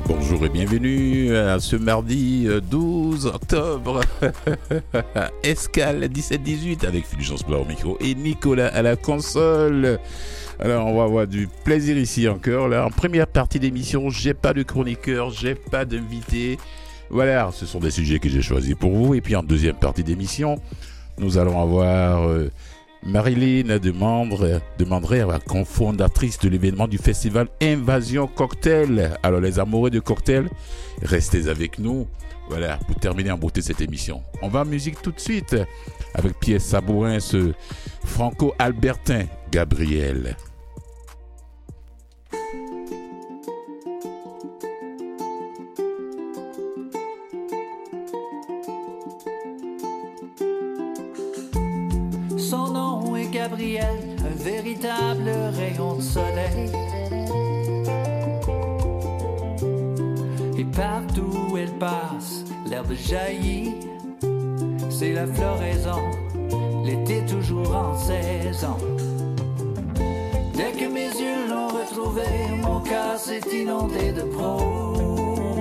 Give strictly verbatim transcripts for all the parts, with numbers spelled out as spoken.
Bonjour et bienvenue à ce mardi douze octobre. Escale dix-sept dix-huit avec Fulgence Blanc au micro et Nicolas à la console. Alors on va avoir du plaisir ici encore. Là, en première partie d'émission, j'ai pas de chroniqueur, j'ai pas d'invité. Voilà, ce sont des sujets que j'ai choisis pour vous. Et puis en deuxième partie d'émission, nous allons avoir euh, Marilyn de Mandre, de Mandré, la cofondatrice de l'événement du festival Invasion Cocktail. Alors les amoureux de cocktail, restez avec nous. Voilà, pour terminer en beauté cette émission. On va en musique tout de suite avec Pierre Sabourin, ce franco-albertain, Gabriel. Son nom est Gabriel, un véritable rayon de soleil. Et partout où elle passe, l'herbe jaillit. C'est la floraison, l'été toujours en saison. Dès que mes yeux l'ont retrouvé, mon cœur s'est inondé de prose.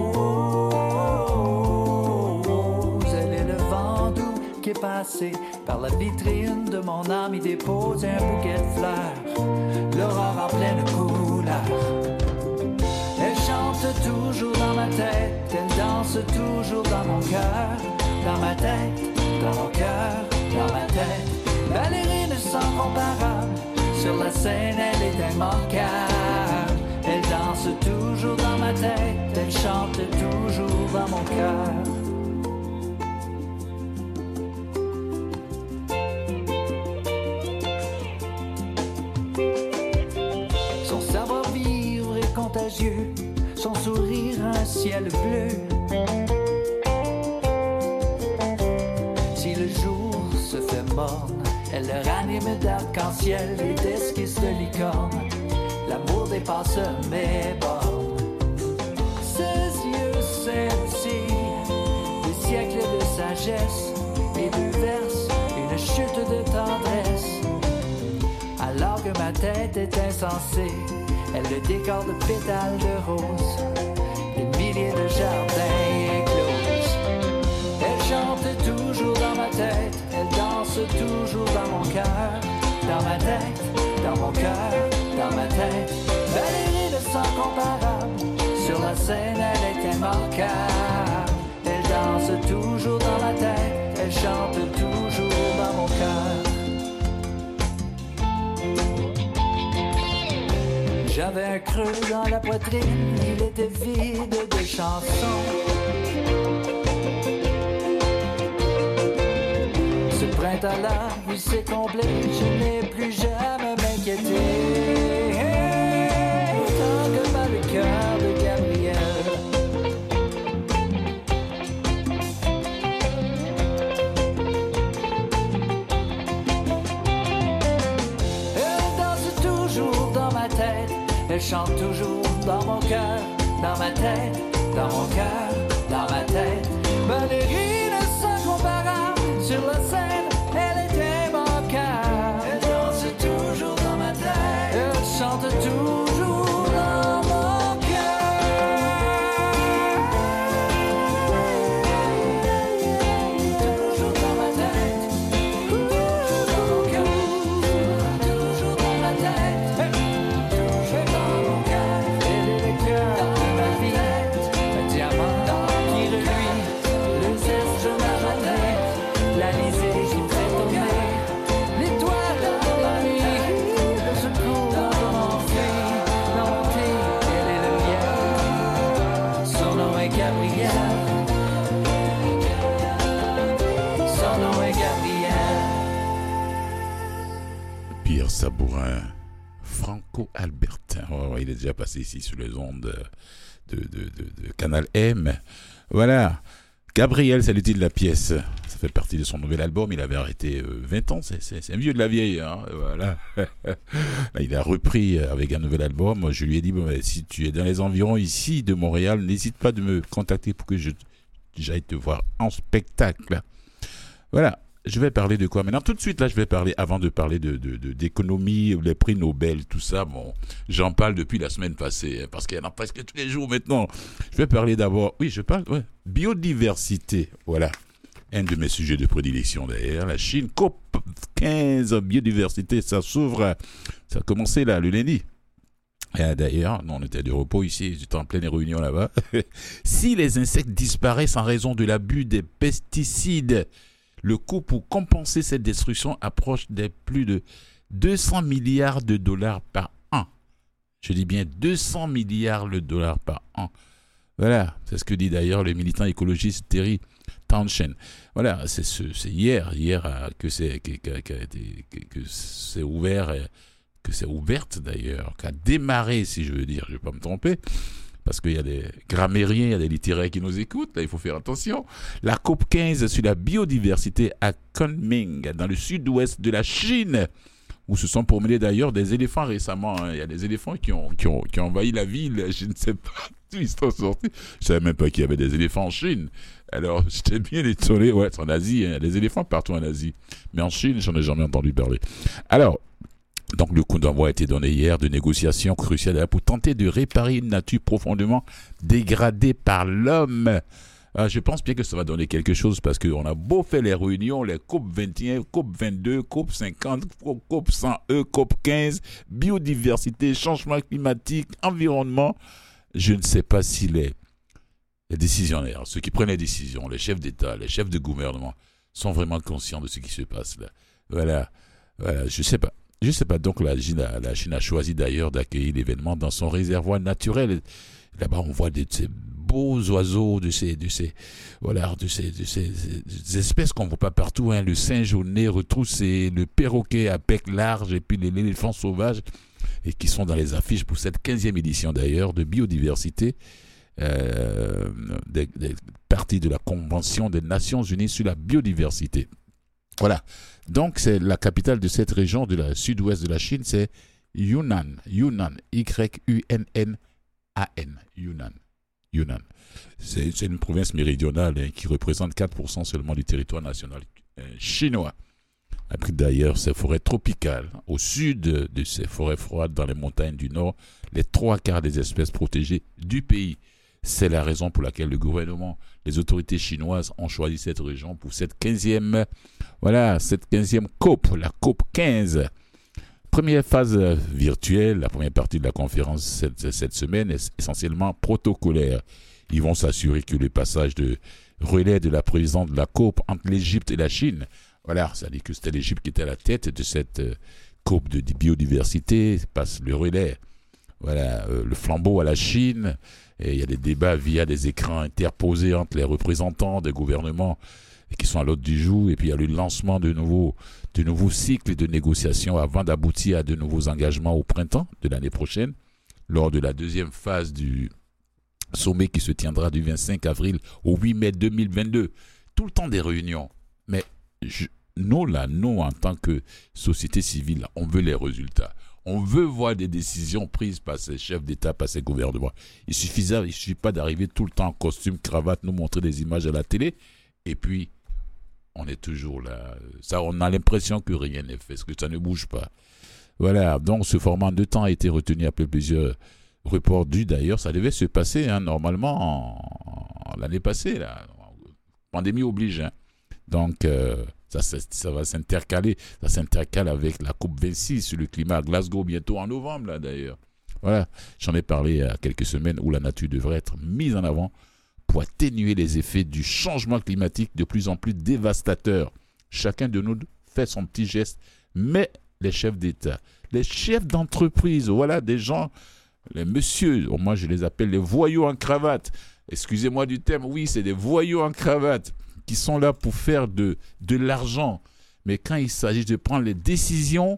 Elle est le vent doux qui est passé par la vitrine de mon âme, y dépose un bouquet de fleurs, l'aurore en pleine couleur. Elle chante toujours dans ma tête, elle danse toujours dans mon cœur, dans ma tête, dans mon cœur, dans ma tête. Ballerine sans comparable, sur la scène elle est immanquable. Elle danse toujours dans ma tête, elle chante toujours dans mon cœur. Son sourire un ciel bleu. Si le jour se fait morne, elle le ranime d'arc-en-ciel et d'esquisses de licorne. L'amour dépasse mes bornes. Ses yeux scintillent, des siècles de sagesse, et lui verse une chute de tendresse. Alors que ma tête est insensée, elle le décore de pétales de rose, des milliers de jardins éclosent. Elle chante toujours dans ma tête, elle danse toujours dans mon cœur, dans ma tête, dans mon cœur, dans ma tête. Ballerine sans comparable, sur la scène elle est immanquable. Elle danse toujours dans ma tête, elle chante toujours dans mon cœur. J'avais un creux dans la poitrine, il était vide de chansons. Ce printemps-là, il s'est comblé, je n'ai plus jamais m'inquiéter. Tant que bat le cœur de Gabriel. Elle danse toujours dans ma tête. Elle chante toujours dans mon cœur, dans ma tête, dans mon cœur, dans ma tête. Ballerine sans comparable, sur la scène, elle est immanquable. Elle danse toujours dans ma tête, elle chante toujours dans mon cœur. Toujours dans ma tête, toujours dans mon cœur, toujours dans ma tête. Pierre Sabourin, franco-albertain. Oh, il est déjà passé ici sur les ondes de, de, de, de Canal M. Voilà. Gabriel, c'est le titre de la pièce. Ça fait partie de son nouvel album. Il avait arrêté euh, vingt ans. C'est, c'est, c'est un vieux de la vieille. Hein. Voilà. Là, il a repris avec un nouvel album. Moi, je lui ai dit, bon, si tu es dans les environs ici de Montréal, n'hésite pas de me contacter pour que je, j'aille te voir en spectacle. Voilà. je vais parler de quoi maintenant? Tout de suite, là, je vais parler, avant de parler de, de, de, d'économie, les prix Nobel, tout ça. Bon, j'en parle depuis la semaine passée, hein, parce qu'il y en a presque tous les jours maintenant. Je vais parler d'abord, oui, je parle, ouais, biodiversité, voilà. Un de mes sujets de prédilection d'ailleurs, la Chine, C O P quinze, biodiversité, ça s'ouvre, ça a commencé là, le lundi. Et d'ailleurs, nous, on était de repos ici, j'étais en pleine réunion là-bas. Si les insectes disparaissent en raison de l'abus des pesticides, le coût pour compenser cette destruction approche des plus de deux cents milliards de dollars par an. Je dis bien deux cents milliards de dollars par an. Voilà, c'est ce que dit d'ailleurs le militant écologiste Terry Townshend. Voilà, c'est, ce, c'est hier, hier que c'est, que, que, que, que, que c'est ouvert, que c'est ouverte d'ailleurs, qu'a démarré, si je veux dire, je ne vais pas me tromper, parce qu'il y a des grammairiens, il y a des littéraires qui nous écoutent, là il faut faire attention. La C O P quinze sur la biodiversité à Kunming, dans le sud-ouest de la Chine, où se sont promenés d'ailleurs des éléphants récemment. Hein. Il y a des éléphants qui ont, qui ont, qui ont envahi la ville, je ne sais pas d'où ils sont sortis. Je ne savais même pas qu'il y avait des éléphants en Chine. Alors, j'étais bien étonné. Ouais, c'est en Asie, hein. Il y a des éléphants partout en Asie. Mais en Chine, j'en ai jamais entendu parler. Alors, donc le coup d'envoi a été donné hier de négociations cruciales pour tenter de réparer une nature profondément dégradée par l'homme. Ah, je pense bien que ça va donner quelque chose parce qu'on a beau faire les réunions, les C O P vingt et un, C O P vingt-deux, C O P cinquante, C O P cent E, C O P quinze, biodiversité, changement climatique, environnement. Je ne sais pas si les, les décisionnaires, ceux qui prennent les décisions, les chefs d'État, les chefs de gouvernement, sont vraiment conscients de ce qui se passe là. Voilà, voilà, je ne sais pas. Je ne sais pas, donc la Chine, a, la Chine a choisi d'ailleurs d'accueillir l'événement dans son réservoir naturel. Là-bas, on voit des, de ces beaux oiseaux, de ces, de ces, voilà, de ces, de ces, des espèces qu'on ne voit pas partout, hein, le singe au nez retroussé, le perroquet à bec large et puis l'éléphant sauvage, et qui sont dans les affiches pour cette quinzième édition d'ailleurs de biodiversité, euh, des, des parties de la Convention des Nations Unies sur la biodiversité. Voilà. Donc, c'est la capitale de cette région de la sud-ouest de la Chine, c'est Yunnan. Yunnan. Y U N N A N. Yunnan. Yunnan. C'est, c'est une province méridionale hein, qui représente quatre pour cent seulement du territoire national euh, chinois. Après d'ailleurs ces forêts tropicales. Au sud de ces forêts froides dans les montagnes du nord, les trois quarts des espèces protégées du pays. C'est la raison pour laquelle le gouvernement, les autorités chinoises ont choisi cette région pour cette quinzième, voilà, cette quinzième C O P, la C O P quinze. Première phase virtuelle, la première partie de la conférence cette, cette semaine est essentiellement protocolaire. Ils vont s'assurer que le passage de relais de la présidente de la C O P entre l'Égypte et la Chine, voilà, ça dit que c'était l'Égypte qui était à la tête de cette C O P de biodiversité, passe le relais, voilà, euh, le flambeau à la Chine. Et il y a des débats via des écrans interposés entre les représentants des gouvernements qui sont à l'ordre du jour. Et puis il y a le lancement de nouveaux, de nouveaux cycles de négociations avant d'aboutir à de nouveaux engagements au printemps de l'année prochaine, lors de la deuxième phase du sommet qui se tiendra du vingt-cinq avril au huit mai deux mille vingt-deux. Tout le temps des réunions. Mais je, nous, là, nous, en tant que société civile, on veut les résultats. On veut voir des décisions prises par ces chefs d'État, par ces gouvernements. Il suffit, il ne suffit pas d'arriver tout le temps en costume, cravate, nous montrer des images à la télé, et puis on est toujours là. Ça, on a l'impression que rien n'est fait, que ça ne bouge pas. Voilà, donc ce format de temps a été retenu après plusieurs reports dus d'ailleurs. Ça devait se passer hein, normalement en, en, l'année passée, là. Pandémie oblige. Hein. Donc, euh, ça, ça, ça va s'intercaler. Ça s'intercale avec la COP vingt-six sur le climat à Glasgow, bientôt en novembre, là, d'ailleurs. Voilà, j'en ai parlé il y a quelques semaines où la nature devrait être mise en avant pour atténuer les effets du changement climatique de plus en plus dévastateur. Chacun de nous fait son petit geste, mais les chefs d'État, les chefs d'entreprise, voilà, des gens, les messieurs, moi je les appelle les voyous en cravate. Excusez-moi du terme, oui, c'est des voyous en cravate qui sont là pour faire de, de l'argent. Mais quand il s'agit de prendre les décisions,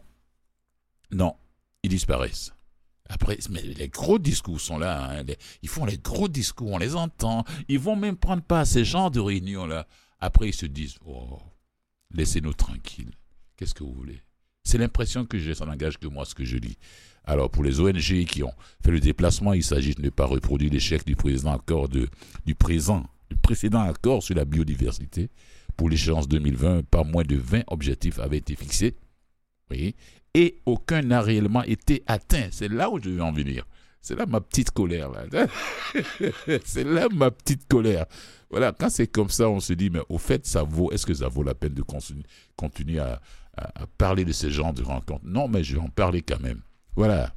non, ils disparaissent. Après, mais les gros discours sont là. Hein, les, ils font les gros discours, on les entend. Ils vont même prendre part à ces genres de réunions-là. Après, ils se disent, oh, laissez-nous tranquilles. Qu'est-ce que vous voulez? C'est l'impression que j'ai, ça n'engage que moi ce que je lis. Alors, pour les O N G qui ont fait le déplacement, il s'agit de ne pas reproduire l'échec du président accord de, du présent, du précédent accord sur la biodiversité. pour l'échéance deux mille vingt, pas moins de vingt objectifs avaient été fixés. Oui. Et aucun n'a réellement été atteint. C'est là où je veux en venir. C'est là ma petite colère. Là. C'est là ma petite colère. Voilà, quand c'est comme ça, on se dit, mais au fait, ça vaut, est-ce que ça vaut la peine de continue, continuer à, à, à parler de ce genre de rencontres? Non, mais je vais en parler quand même. Voilà.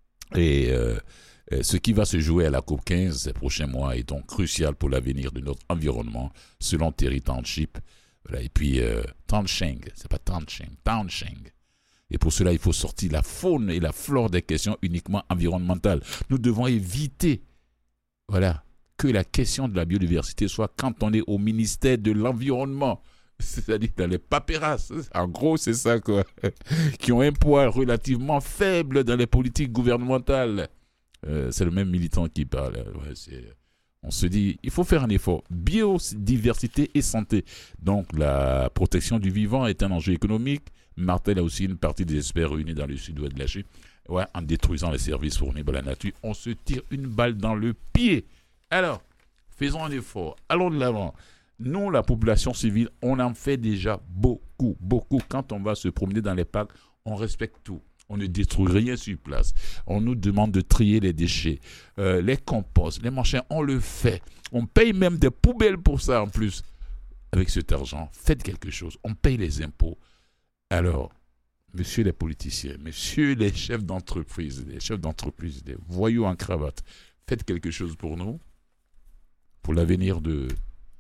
Et euh, ce qui va se jouer à la COP quinze ces prochains mois est donc crucial pour l'avenir de notre environnement, selon Terry Township. Voilà. Et puis, euh, Townsheng, c'est pas Townsheng, Townsheng. Et pour cela, il faut sortir la faune et la flore des questions uniquement environnementales. Nous devons éviter, voilà, que la question de la biodiversité soit cantonnée au ministère de l'Environnement. C'est-à-dire dans les paperasses. En gros, c'est ça, quoi. Qui ont un poids relativement faible dans les politiques gouvernementales. Euh, c'est le même militant qui parle. Ouais, c'est... On se dit, il faut faire un effort. Biodiversité et santé. Donc, la protection du vivant est un enjeu économique. Martel a aussi une partie des experts réunis dans le sud-ouest de la Chine. Ouais, en détruisant les services fournis par la nature, on se tire une balle dans le pied. Alors, faisons un effort. Allons de l'avant. Nous, la population civile, on en fait déjà beaucoup, beaucoup. Quand on va se promener dans les parcs, on respecte tout. On ne détruit rien sur place. On nous demande de trier les déchets, euh, les composts, les machins. On le fait. On paye même des poubelles pour ça en plus. Avec cet argent, faites quelque chose. On paye les impôts. Alors, messieurs les politiciens, messieurs les chefs d'entreprise, les chefs d'entreprise, les voyous en cravate, faites quelque chose pour nous, pour l'avenir de,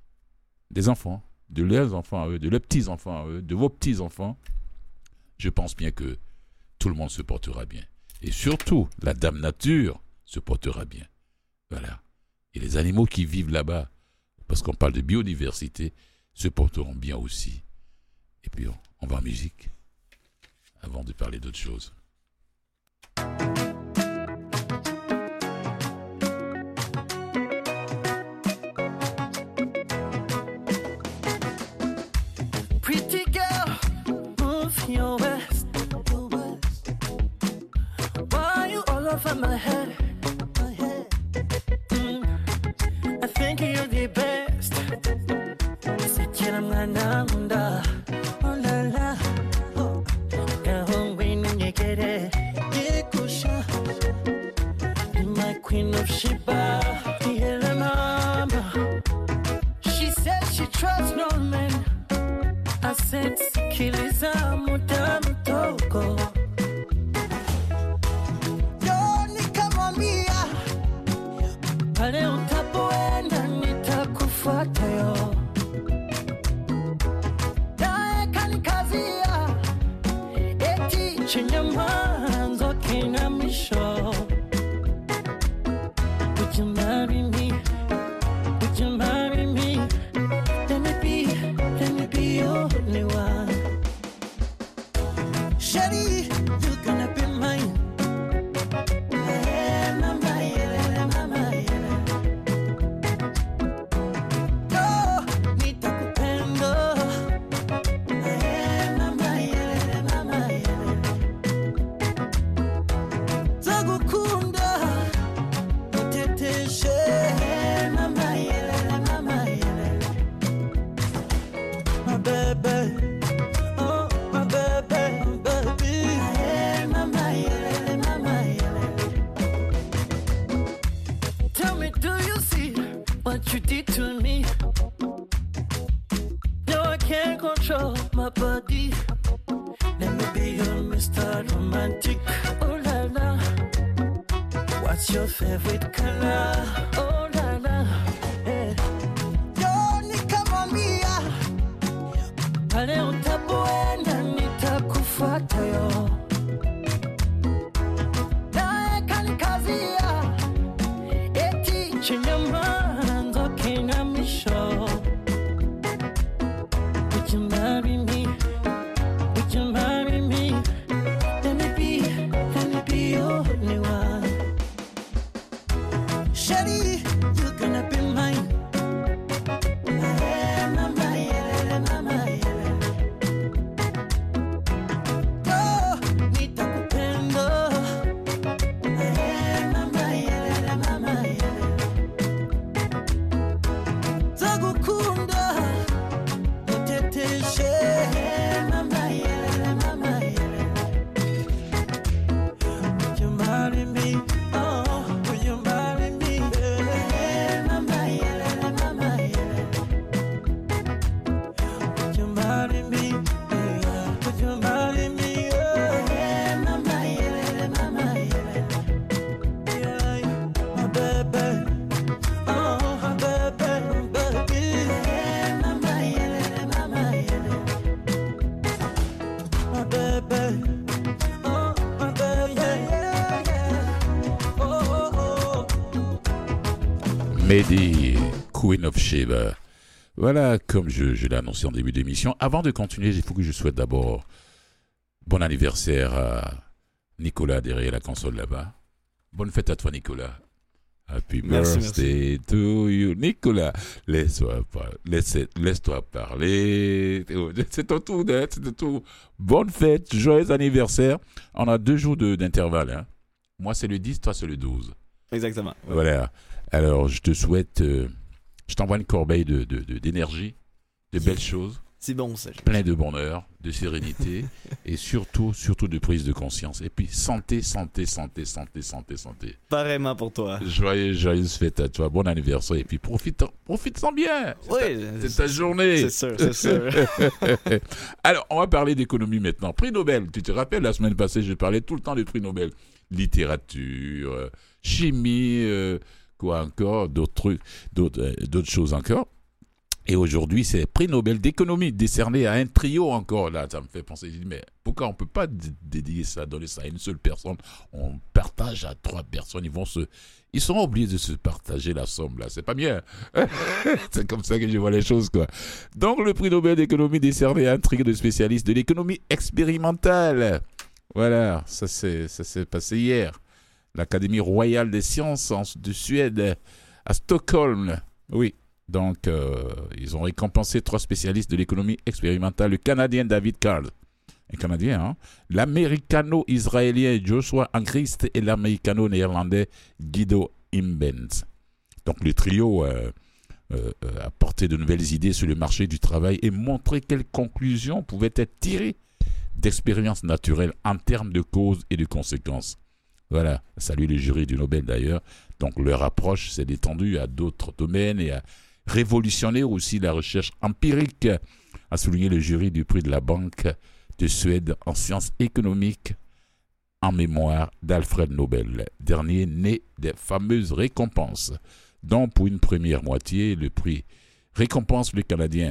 des enfants, de leurs enfants à eux, de leurs petits-enfants à eux, de vos petits-enfants. Je pense bien que tout le monde se portera bien. Et surtout, la Dame Nature se portera bien. Voilà. Et les animaux qui vivent là-bas, parce qu'on parle de biodiversité, se porteront bien aussi. Et puis, on, on va en musique, avant de parler d'autre chose. Pretty girl, move your waist. Why you all over my head? Mm, I think you're the best. Sekira mwana munda. Oh la la. Oh, kahong winu nyekere. Yekusha. Be my queen of Sheba. Yele mama. She said she trusts no man. I said sikiliza muda mtoko. Pale utapoenda nitakufuata yo. Nae kanikazia eti chenye mwanzo kina misho. Would you marry me? Would you marry me? Let me be, let me be your only one. Shawty, you're gonna be mine. You did to me. No, I can't control my body. Let me be your Mister Romantic. Oh la la. What's your favorite color? Oh la la. Hey. Yo, nikama mia. Pale utapoenda nitakufuata yo. Nae kanikazia eti chinyama. Would you marry me? Would you marry me? Let me be, let me be your only one. Shawty, you're gonna be mine. Oh, nitakupenda. Mehdi, Queen of Sheba. Voilà, comme je, je l'ai annoncé en début d'émission. Avant de continuer, il faut que je souhaite d'abord bon anniversaire à Nicolas derrière la console là-bas. Bonne fête à toi, Nicolas. Happy merci, birthday merci. to you. Nicolas, laisse-toi, laisse, laisse-toi parler. C'est ton tour, c'est ton tour. Bonne fête, joyeux anniversaire. On a deux jours de, d'intervalle. Hein. Moi, c'est le dix, toi, c'est le douze. Exactement. Ouais. Voilà. Alors, je te souhaite... Euh, je t'envoie une corbeille de, de, de, d'énergie, de belles choses. C'est bon, ça. Plein de bonheur, de sérénité et surtout, surtout de prise de conscience. Et puis, santé, santé, santé, santé, santé, santé. Pareillement pour toi. Joyeuse, joyeuse fête à toi. Bon anniversaire. Et puis, profite, profite-en bien. C'est, oui, ta, c'est, c'est ta journée. C'est sûr, c'est sûr. Alors, on va parler d'économie maintenant. Prix Nobel. Tu te rappelles, la semaine passée, je parlais tout le temps du prix Nobel. Littérature, euh, chimie... Euh, quoi encore, d'autres trucs, d'autres, euh, d'autres choses encore. Et aujourd'hui, c'est prix Nobel d'économie décerné à un trio encore. Là, ça me fait penser, je dis, mais pourquoi on ne peut pas d- dédier ça, donner ça à une seule personne? On partage à trois personnes, ils vont se... Ils sont obligés de se partager la somme, là. C'est pas bien. C'est comme ça que je vois les choses, quoi. Donc, le prix Nobel d'économie décerné à un trio de spécialistes de l'économie expérimentale. Voilà, ça, c'est, ça s'est passé hier. L'Académie royale des sciences de Suède à Stockholm. Oui, donc euh, ils ont récompensé trois spécialistes de l'économie expérimentale, le Canadien David Carl, un Canadien, hein, l'Américano-Israélien Joshua Angrist et l'Américano-Néerlandais Guido Imbens. Donc le trio euh, euh, a porté de nouvelles idées sur le marché du travail et montré quelles conclusions pouvaient être tirées d'expériences naturelles en termes de causes et de conséquences. Voilà, salut le jury du Nobel d'ailleurs. Donc leur approche s'est étendue à d'autres domaines et a révolutionné aussi la recherche empirique, a souligné le jury du prix de la Banque de Suède en sciences économiques en mémoire d'Alfred Nobel, dernier né des fameuses récompenses, dont pour une première moitié, le prix récompense le Canadien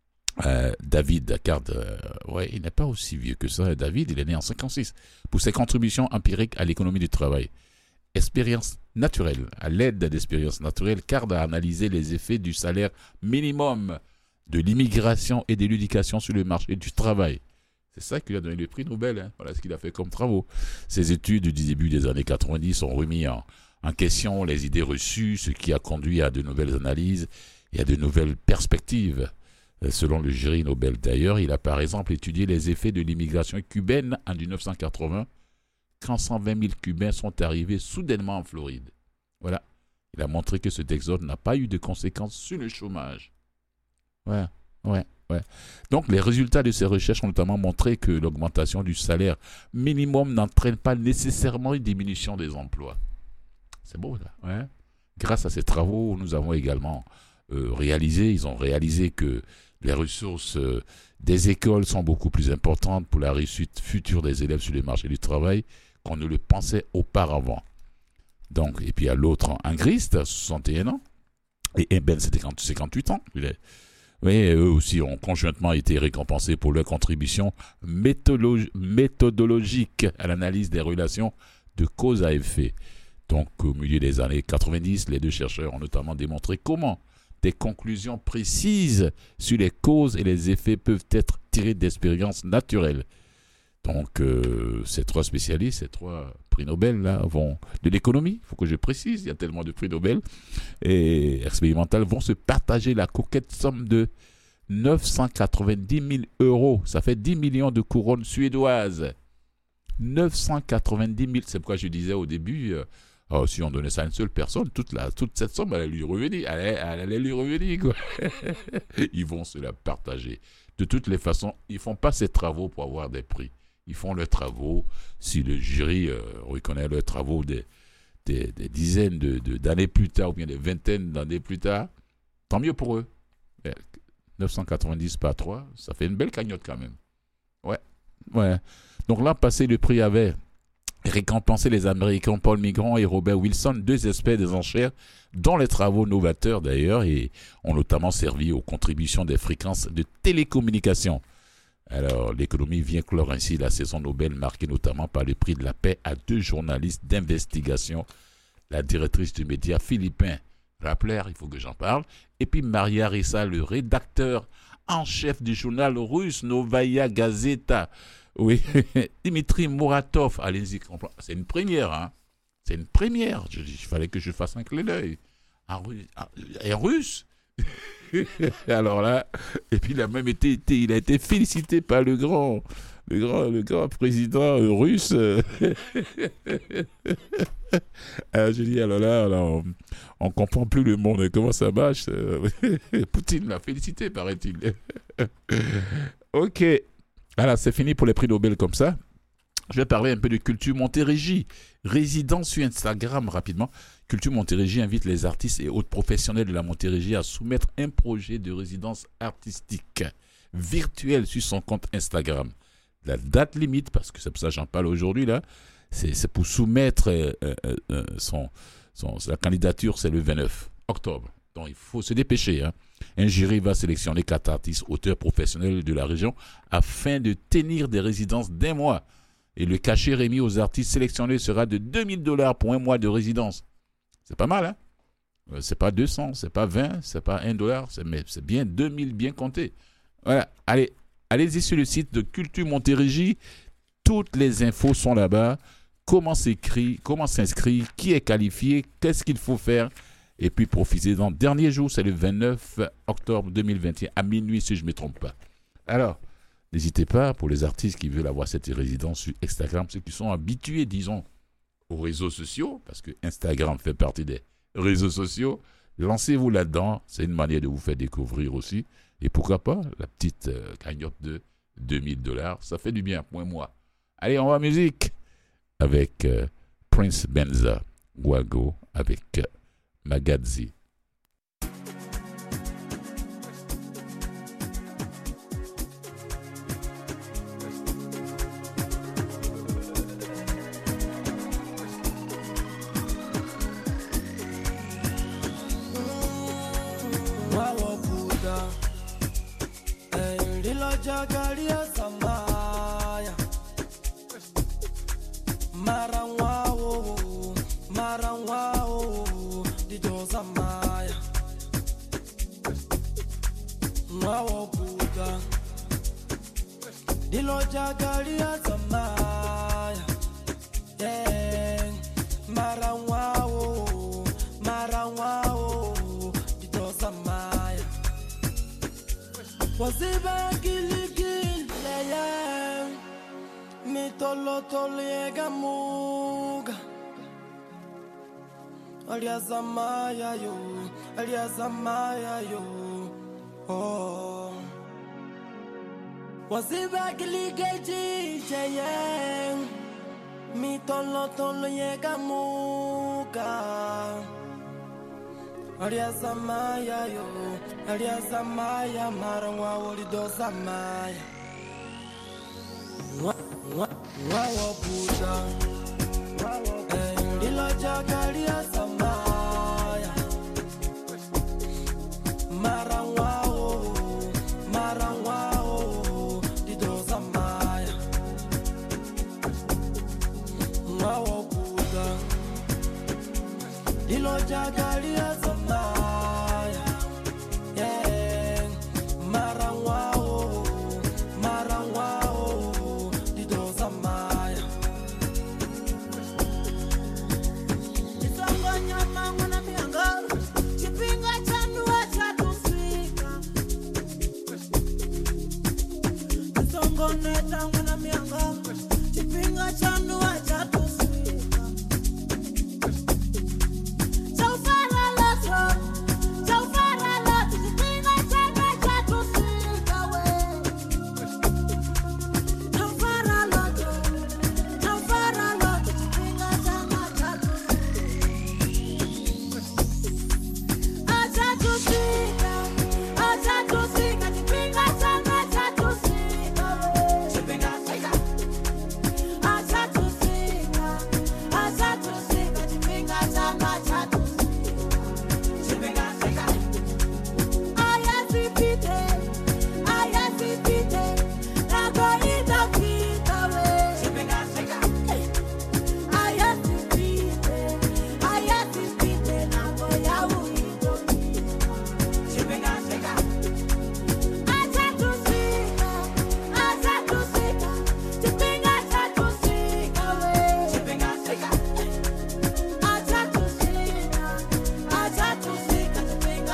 Euh, David, car euh, ouais, il n'est pas aussi vieux que ça. David, il est né en cinquante-six. Pour ses contributions empiriques à l'économie du travail. Expérience naturelle. À l'aide d'expériences naturelles, Card a analysé les effets du salaire minimum, de l'immigration et de l'éducation sur le marché du travail. C'est ça qui lui a donné le prix Nobel. Hein. Voilà ce qu'il a fait comme travaux. Ses études du début des années quatre-vingt-dix ont remis en, en question les idées reçues, ce qui a conduit à de nouvelles analyses et à de nouvelles perspectives. Selon le jury Nobel d'ailleurs, il a par exemple étudié les effets de l'immigration cubaine en dix-neuf cent quatre-vingts, quand cent vingt mille Cubains sont arrivés soudainement en Floride. Voilà. Il a montré que cet exode n'a pas eu de conséquences sur le chômage. Ouais, ouais, ouais. Donc les résultats de ces recherches ont notamment montré que l'augmentation du salaire minimum n'entraîne pas nécessairement une diminution des emplois. C'est beau, là. Ouais. Grâce à ces travaux, nous avons également euh, réalisé, ils ont réalisé que les ressources euh, des écoles sont beaucoup plus importantes pour la réussite future des élèves sur le marché du travail qu'on ne le pensait auparavant. Donc, et puis à l'autre, Angrist, soixante et un ans, et Eben, c'était cinquante-huit ans. Il est, oui, eux aussi ont conjointement été récompensés pour leur contribution méthodologi- méthodologique à l'analyse des relations de cause à effet. Donc, au milieu des années quatre-vingt-dix, les deux chercheurs ont notamment démontré comment des conclusions précises sur les causes et les effets peuvent être tirées d'expériences naturelles. Donc, euh, ces trois spécialistes, ces trois prix Nobel là, vont de l'économie, il faut que je précise, il y a tellement de prix Nobel, et expérimentales vont se partager la coquette somme de neuf cent quatre-vingt-dix mille euros. Ça fait dix millions de couronnes suédoises. neuf cent quatre-vingt-dix mille, c'est pourquoi je disais au début... Euh, Oh, si on donnait ça à une seule personne, toute, la, toute cette somme allait lui revenir. Elle allait, elle allait lui revenir, quoi. Ils vont se la partager. De toutes les façons, ils ne font pas ces travaux pour avoir des prix. Ils font leurs travaux. Si le jury euh, reconnaît leurs travaux des, des, des dizaines de, de, d'années plus tard, ou bien des vingtaines d'années plus tard, tant mieux pour eux. neuf cent quatre-vingt-dix par trois, ça fait une belle cagnotte quand même. Ouais, ouais. Donc l'an passé, le prix avait... récompenser les Américains Paul Migrant et Robert Wilson, deux experts des enchères, dont les travaux novateurs d'ailleurs et ont notamment servi aux contributions des fréquences de télécommunications. Alors, l'économie vient clore ainsi la saison Nobel, marquée notamment par le prix de la paix à deux journalistes d'investigation, la directrice du média philippin Rappler, il faut que j'en parle. Et puis Maria Ressa, le rédacteur en chef du journal russe Novaya Gazeta. Oui, Dimitri Muratov, allez-y, c'est une première, hein. C'est une première. Il fallait que je fasse un clin d'œil. En, en russe. Alors là, et puis il a même été, été, il a été félicité par le grand, le grand, le grand président russe. Alors je dis, alors là, alors, on ne comprend plus le monde, comment ça marche. Poutine l'a félicité, paraît-il. Ok, alors c'est fini pour les prix Nobel comme ça. Je vais parler un peu de Culture Montérégie, résident sur Instagram rapidement. Culture Montérégie invite les artistes et autres professionnels de la Montérégie à soumettre un projet de résidence artistique virtuelle sur son compte Instagram. La date limite, parce que c'est pour ça que j'en parle aujourd'hui, là, c'est, c'est pour soumettre euh, euh, son, son, sa candidature, c'est le vingt-neuf octobre. Donc il faut se dépêcher. Hein. Un jury va sélectionner quatre artistes, auteurs professionnels de la région, afin de tenir des résidences d'un mois. Et le cachet remis aux artistes sélectionnés sera de deux mille dollars pour un mois de résidence. C'est pas mal, hein? Euh, c'est pas deux cents, c'est pas vingt, c'est pas un dollar, c'est, mais c'est bien deux mille bien compté. Voilà, allez, allez-y sur le site de Culture Montérégie. Toutes les infos sont là-bas. Comment s'écrit, comment s'inscrire, qui est qualifié, qu'est-ce qu'il faut faire. Et puis profitez-en. Dernier jour, c'est le vingt-neuf octobre deux mille vingt et un à minuit, si je ne me trompe pas. Alors, n'hésitez pas, pour les artistes qui veulent avoir cette résidence sur Instagram, ceux qui sont habitués, disons, aux réseaux sociaux, parce que Instagram fait partie des réseaux sociaux, lancez-vous là-dedans. C'est une manière de vous faire découvrir aussi. Et pourquoi pas, la petite euh, cagnotte de deux mille dollars, ça fait du bien pour moi. Allez, on va en musique avec euh, Prince Benza, Wago, avec euh, Magadzi. Jagalia Samaya Maranwao Maranwao Dido Samaya Nwao Buddha Dilo Jagalia Samaya Yeah Maranwao Maranwao Dido Samaya Waziba Tolo tolo yega muga Aliaza maya yo Aliaza maya yo Oh Wasiba kilige jayeng Mi tolo tolo yega muga Aliaza maya yo Aliaza maya Marangwa wolidosa maya Wawa Buddha Lila Jagalia Samaya Marangwao Marangwao Dido Samaya Wawa Buddha Lila Jagalia Samaya Yeah Marangwao Marangwao Neta mwana mianga chipinga chanu acha tusika Chaufara loto Chaufara loto chipinga chanu acha tusika we Chaufara loto Chaufara loto chipinga chanu acha tusika Acha tusika Acha tusika chipinga chanu acha tusika Chipinga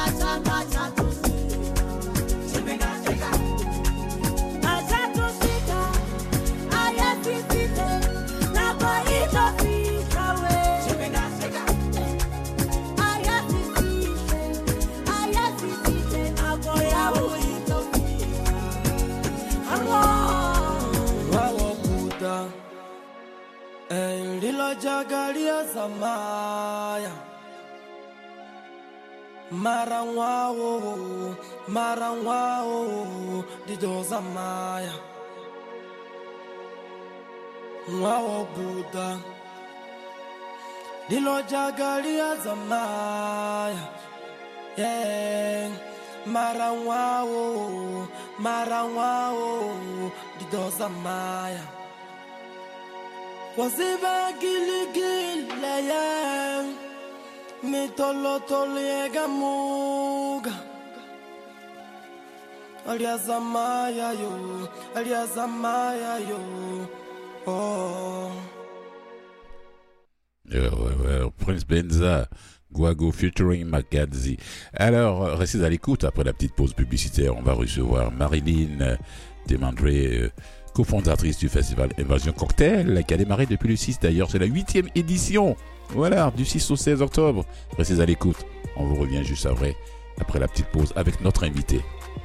Jagaria Zamaya Marangwao Marangwao Dido Zamaya Ngwao Buddha Dilo Jagaria Zamaya Yeah Marangwao Marangwao Dido Zamaya Waziba gili gili yang mitolo tolega muga aliazamaya yo aliazamaya yo oh euh, ouais, Prince Benza Guago featuring Makadzi. Alors restez à l'écoute. Après la petite pause publicitaire, on va recevoir Marilyn Demandré, euh, cofondatrice du festival Invasion Cocktail, qui a démarré depuis le six d'ailleurs. C'est la huitième édition. Voilà, du six au seize octobre. Restez à l'écoute. On vous revient juste après, après la petite pause avec notre invité.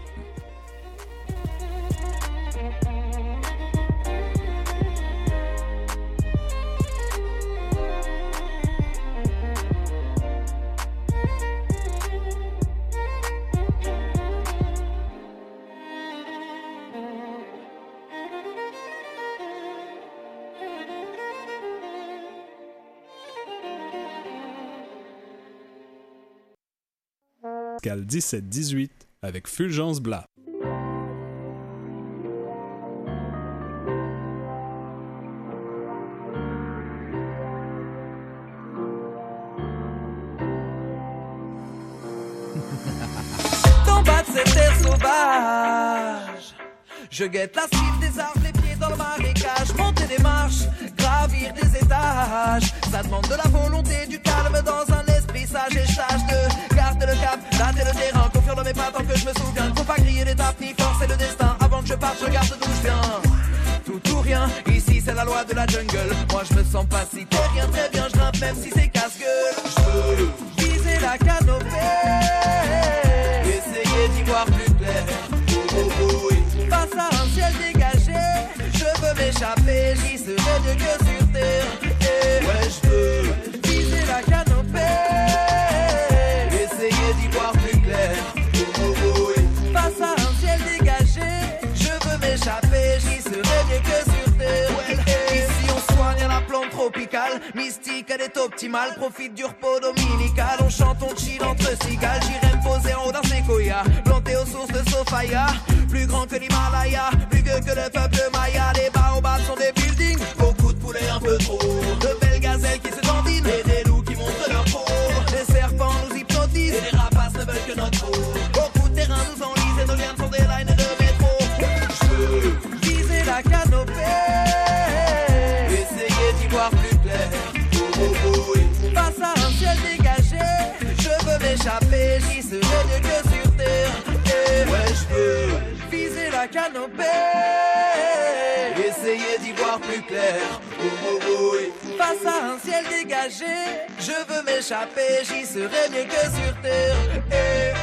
dix-sept dix-huit avec Fulgence Blas. D'en bas de cette terre sauvage, je guette la cime des arbres, les pieds dans le marécage, monter des marches, gravir des étages. Ça demande de la volonté, du calme dans un esprit sage et sage de garder le cap, dater le terrain, confirme mes pas tant que je me souviens. Faut pas griller l'étape ni forcer le destin. Avant que je parte, je regarde d'où je viens. Tout ou rien, ici c'est la loi de la jungle. Moi je me sens pas si terrien, très bien, je grimpe même si c'est casse-gueule. Je veux viser la canopée, essayer d'y voir plus clair. Oh, oh, oh, oui. Face à un ciel dégagé, je veux m'échapper, j'y serai mieux que sur terre. Et ouais, je veux viser la canopée, essayer d'y voir plus clair. Oh, oh, oh, oui. Face à un ciel dégagé, je veux m'échapper, j'y serai mieux que sur terre. Ouais, ici on soigne la plante tropicale, mystique, elle est optimale, profite du repos dominical. On chante, on chill entre cigales, j'irai me poser en haut d'un séquoia, planté aux sources de Sophia. Plus grand que l'Himalaya, plus gueux que le peuple maya. Les baobabs sont des buildings, beaucoup de poulets un peu trop, de belles gazelles qui se dandinent et des loups qui montrent leur peau. Les serpents nous hypnotisent et les rapaces ne veulent que notre peau. Beaucoup de terrain nous enlisent et nos liens sont des lines de métro. Je veux viser la canopée, essayer d'y voir plus clair. Oh, oh, oh, oui. Face à un ciel dégagé, je veux m'échapper, j'y serai mieux que sur terre. Et ouais, je veux viser la canopée, essayer d'y voir plus clair. Oh, oh, oh, oui. Face à un ciel dégagé, je veux m'échapper, j'y serai mieux que sur terre. Et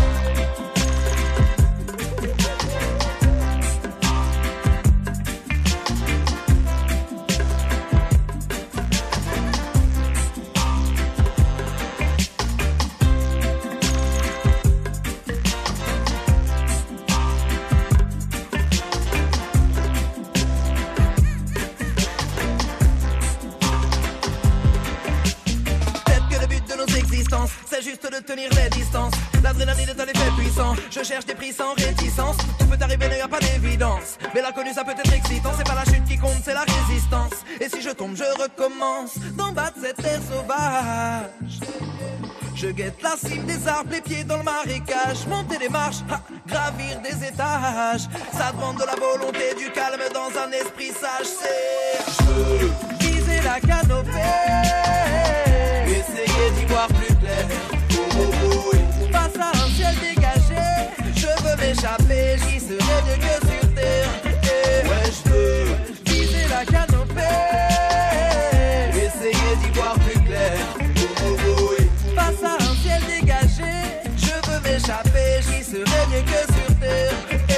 c'est juste de tenir les distances. L'adrénaline est un effet puissant. Je cherche des prix sans réticence. Tout peut arriver, il n'y a pas d'évidence. Mais l'inconnu, ça peut être excitant. C'est pas la chute qui compte, c'est la résistance. Et si je tombe, je recommence. D'en bas de cette terre sauvage, je guette la cime des arbres, les pieds dans le marécage. Monter des marches, ha, gravir des étages. Ça demande de la volonté, du calme dans un esprit sage. C'est je veux viser la canopée, essayer d'y voir plus clair. Oh, oh, oh, oui. Face à m'échapper, j'y serais mieux que sur terre. Eh, ouais, je veux viser la canopée, essayer d'y voir plus clair. Oh, oh, oh, oui. Face à un ciel dégagé, je veux m'échapper, j'y serais mieux que sur terre. Eh.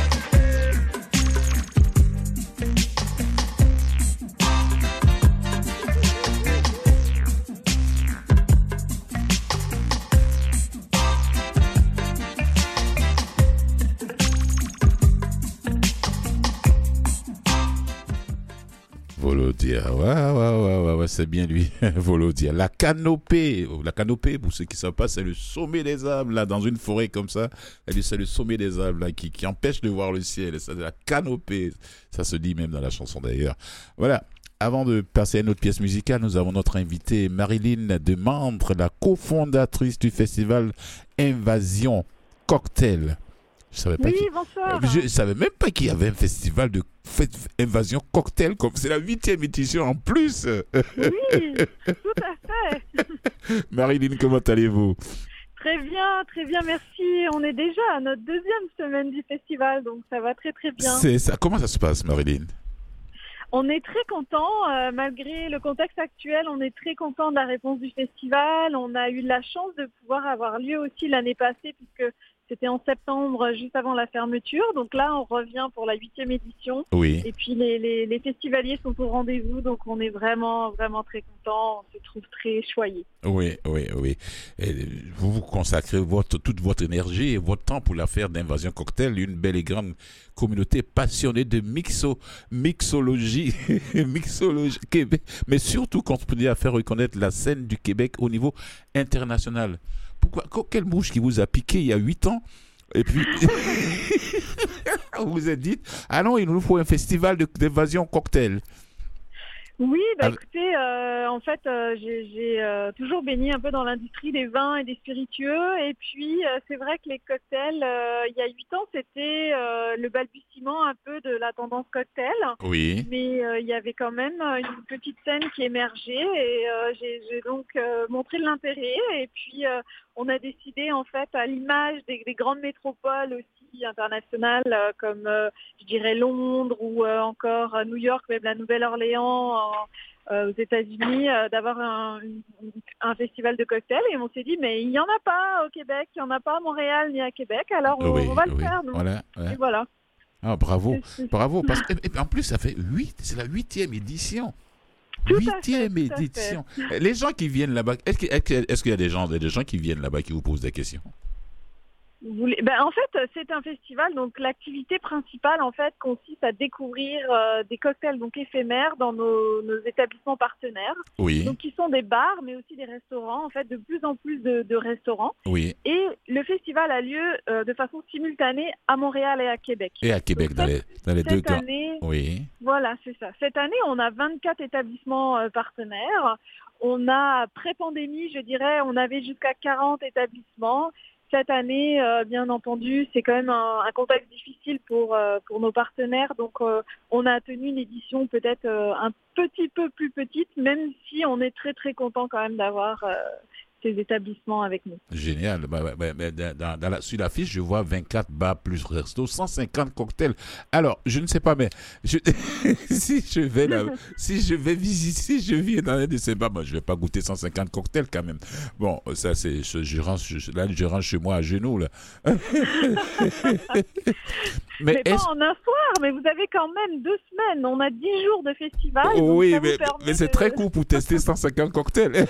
Volodia, ouais, ouais, ouais, ouais, ouais, c'est bien lui, Volodia. La canopée, la canopée, pour ceux qui ne savent pas, c'est le sommet des arbres, là, dans une forêt comme ça. C'est le sommet des arbres, là, qui, qui empêche de voir le ciel. C'est la canopée. Ça se dit même dans la chanson, d'ailleurs. Voilà. Avant de passer à une autre pièce musicale, nous avons notre invitée Marilyn de Mandre, la cofondatrice du festival Invasion Cocktail. Je savais pas Oui, qu'il... bonsoir. Je ne savais même pas qu'il y avait un festival de fête Invasion Cocktail, comme c'est la huitième édition en plus. Oui, tout à fait. Marilyn, comment allez-vous? Très bien, très bien, merci. On est déjà à notre deuxième semaine du festival, donc ça va très très bien. C'est ça. Comment ça se passe, Marilyn? On est très contents, euh, malgré le contexte actuel, on est très contents de la réponse du festival. On a eu la chance de pouvoir avoir lieu aussi l'année passée, puisque c'était en septembre, juste avant la fermeture. Donc là, on revient pour la huitième édition. Oui. Et puis les, les, les festivaliers sont au rendez-vous, donc on est vraiment, vraiment très contents. On se trouve très choyés. Oui, oui, oui. Et vous vous consacrez votre, toute votre énergie et votre temps pour l'affaire d'Invasion Cocktail, une belle et grande communauté passionnée de mixo, mixologie, mixologie Québec, mais surtout continuer à faire reconnaître la scène du Québec au niveau international. Pourquoi, quelle mouche qui vous a piqué il y a huit ans et puis vous vous êtes dit, ah non, il nous faut un festival de, d'évasion cocktail. Oui, bah Avec... écoutez, euh, en fait, euh, j'ai, j'ai euh, toujours baigné un peu dans l'industrie des vins et des spiritueux. Et puis, euh, c'est vrai que les cocktails, euh, il y a huit ans, c'était euh, le balbutiement un peu de la tendance cocktail. Oui. Mais euh, il y avait quand même une petite scène qui émergeait et euh, j'ai, j'ai donc euh, montré de l'intérêt. Et puis, euh, on a décidé, en fait, à l'image des, des grandes métropoles aussi internationales, euh, comme, euh, je dirais, Londres ou euh, encore New York, même la Nouvelle-Orléans, en, euh, aux États-Unis, euh, d'avoir un, un festival de cocktails. Et on s'est dit, mais il n'y en a pas au Québec, il n'y en a pas à Montréal ni à Québec, alors on, oui, on va oui. le faire, nous. Voilà, ouais. Et voilà. Ah, bravo, bravo. Parce que, et en plus, ça fait huit, c'est la huitième édition. Tout Huitième à fait, tout à édition. Les gens qui viennent là-bas, est-ce, que, est-ce qu'il y a des gens, des gens qui viennent là-bas qui vous posent des questions? Vous voulez... ben, en fait, c'est un festival, donc l'activité principale, en fait, consiste à découvrir euh, des cocktails donc éphémères dans nos, nos établissements partenaires. Oui. Donc, qui sont des bars, mais aussi des restaurants. En fait, de plus en plus de, de restaurants. Oui. Et le festival a lieu euh, de façon simultanée à Montréal et à Québec. Et à Québec, donc, dans, cette, les, dans les deux cas. Année, oui. Voilà, c'est ça. Cette année, on a vingt-quatre établissements euh, partenaires. On a, pré-pandémie, je dirais, on avait jusqu'à quarante établissements. Cette année, euh, bien entendu, c'est quand même un, un contexte difficile pour, euh, pour nos partenaires. Donc, euh, on a tenu une édition peut-être euh, un petit peu plus petite, même si on est très, très content quand même d'avoir euh, ces établissements avec nous. Génial. Bah, bah, bah, dans, dans la, sur la fiche, je vois vingt-quatre bars plus restos, cent cinquante cocktails. Alors, je ne sais pas, mais je, si je vais là, si je vais visiter, si je viens dans un de ces bars, bah, je ne vais pas goûter cent cinquante cocktails quand même. Bon, ça, c'est, je, je, rentre, je, là, je rentre chez moi à genoux, là. mais mais pas en un soir, mais vous avez quand même deux semaines. On a dix jours de festival. Oh, oui, mais, mais c'est de... très court pour tester cent cinquante cocktails.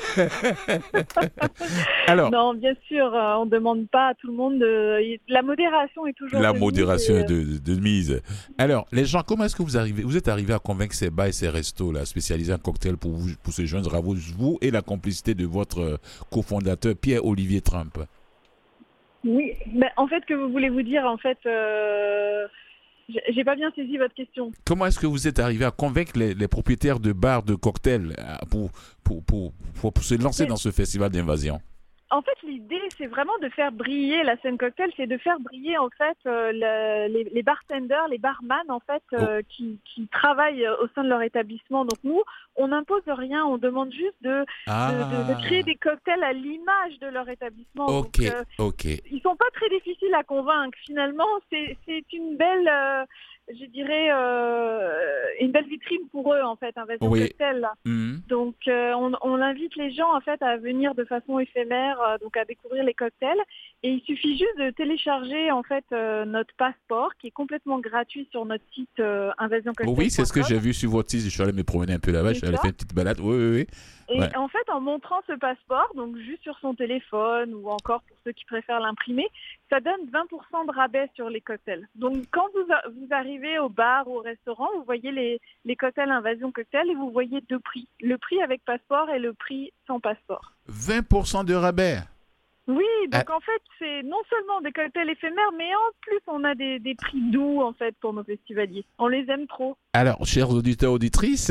Alors, non, bien sûr, euh, on ne demande pas à tout le monde. De... La modération est toujours. La modération est de, de, de mise. Alors, les gens, comment est-ce que vous arrivez, vous êtes arrivé à convaincre ces bars et ces restos là, spécialisés en cocktails pour vous, pour se joindre à vous, vous et la complicité de votre cofondateur Pierre-Olivier Trump? Oui, mais en fait, que vous voulez vous dire, en fait. Euh... J'ai pas bien saisi votre question. Comment est-ce que vous êtes arrivé à convaincre les, les propriétaires de bars de cocktails pour, pour, pour, pour, pour se lancer Mais, dans ce festival d'invasion? En fait, l'idée, c'est vraiment de faire briller la scène cocktail, c'est de faire briller en fait euh, le- les, les bartenders, les barman en fait euh, qui, qui travaillent euh, au sein de leur établissement. Donc nous, on n'impose rien, on demande juste de, de, de- de Ah, créer des cocktails à l'image de leur établissement. ok, Donc, euh, ok. ils sont pas très difficiles à convaincre. Finalement, c'est c'est une belle, euh, je dirais, euh, une belle vitrine pour eux en fait, Invasion Oui. Cocktail. Là. Mhm. Donc, euh, on, on invite les gens en fait à venir de façon éphémère, euh, donc à découvrir les cocktails. Et il suffit juste de télécharger en fait euh, notre passeport, qui est complètement gratuit sur notre site euh, invasion cocktail point com. Oui, c'est ce que j'ai vu sur votre site. Je suis allé me promener un peu là-bas. Je suis C'est allé ça. faire une petite balade. Oui, oui, oui. Et Ouais. en fait, en montrant ce passeport, donc juste sur son téléphone ou encore pour ceux qui préfèrent l'imprimer, ça donne vingt pour cent de rabais sur les cocktails. Donc quand vous, a- vous arrivez au bar ou au restaurant, vous voyez les, les cocktails Invasion Cocktail et vous voyez deux prix. Le prix avec passeport et le prix sans passeport. vingt pour cent de rabais. Oui, donc en fait, c'est non seulement des cocktails éphémères, mais en plus, on a des, des prix doux, en fait, pour nos festivaliers. On les aime trop. Alors, chers auditeurs, auditrices,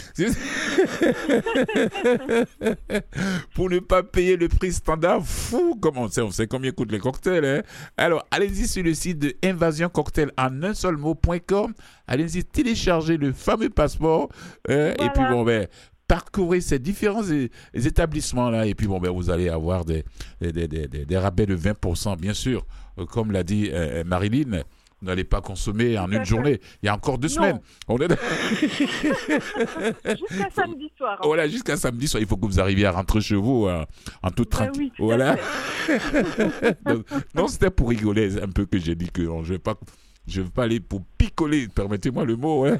pour ne pas payer le prix standard, fou, comme on sait, on sait combien coûtent les cocktails. Hein? Alors, allez-y sur le site de invasion cocktail en un seul mot point com. Allez-y télécharger le fameux passeport. euh, Voilà. Et puis, bon, ben, parcourez ces différents é- établissements-là. Et puis, bon, ben, vous allez avoir des, des, des, des, des- des rabais de vingt pour cent, bien sûr. Euh, Comme l'a dit euh, Marilyn. Vous n'allez pas consommer en Tout à une fait. journée. Il y a encore deux Non. semaines. On est... Jusqu'à samedi soir. hein. Voilà, jusqu'à samedi soir, il faut que vous arriviez à rentrer chez vous euh, en toute Bah tranquille. oui, tout à Voilà. fait. Donc, non, c'était pour rigoler un peu que j'ai dit que non, je ne vais pas, je vais pas aller pour picoler. Permettez-moi le mot. Hein.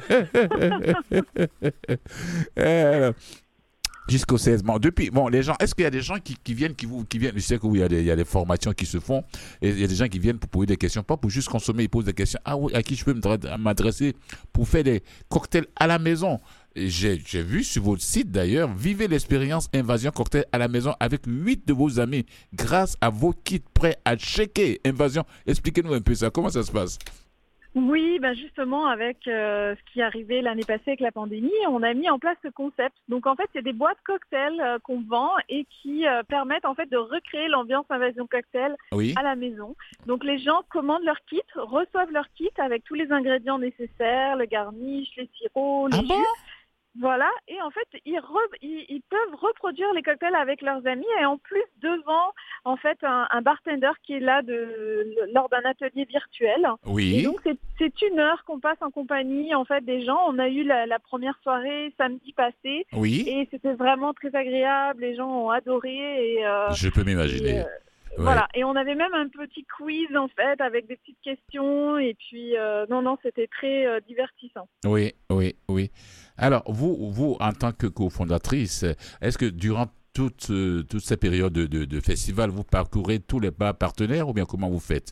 Euh, Jusqu'au seize mois. Depuis, bon, les gens, est-ce qu'il y a des gens qui, qui viennent, qui vous, qui viennent, je sais qu'il y a des, il y a des formations qui se font, et il y a des gens qui viennent pour poser des questions, pas pour juste consommer, ils posent des questions. Ah oui, à qui je peux me- m'adresser pour faire des cocktails à la maison? Et J'ai, j'ai vu sur votre site d'ailleurs, vivez l'expérience Invasion Cocktail à la maison avec huit de vos amis grâce à vos kits prêts à checker. Invasion, expliquez-nous un peu ça, comment ça se passe? Oui, ben justement, avec euh, ce qui est arrivé l'année passée avec la pandémie, on a mis en place ce concept. Donc en fait, c'est des boîtes cocktails euh, qu'on vend et qui euh, permettent en fait de recréer l'ambiance Invasion Cocktail Oui. à la maison. Donc les gens commandent leur kit, reçoivent leur kit avec tous les ingrédients nécessaires, le garnish, les sirops, les Ah jus. bon? Voilà, et en fait, ils, re- ils, ils peuvent reproduire les cocktails avec leurs amis et en plus devant en fait un, un bartender qui est là de, lors d'un atelier virtuel. Et Oui. donc c'est, c'est une heure qu'on passe en compagnie en fait des gens. On a eu la, la première soirée samedi passé Oui. et c'était vraiment très agréable. Les gens ont adoré et, euh, Je peux et, m'imaginer. euh, Ouais. voilà. Et on avait même un petit quiz en fait avec des petites questions et puis euh, non non c'était très euh, divertissant. Oui, oui, oui. Alors, vous, vous en tant que cofondatrice, est-ce que durant toute, euh, toute cette période de, de, de festival, vous parcourez tous les bars partenaires ou bien comment vous faites?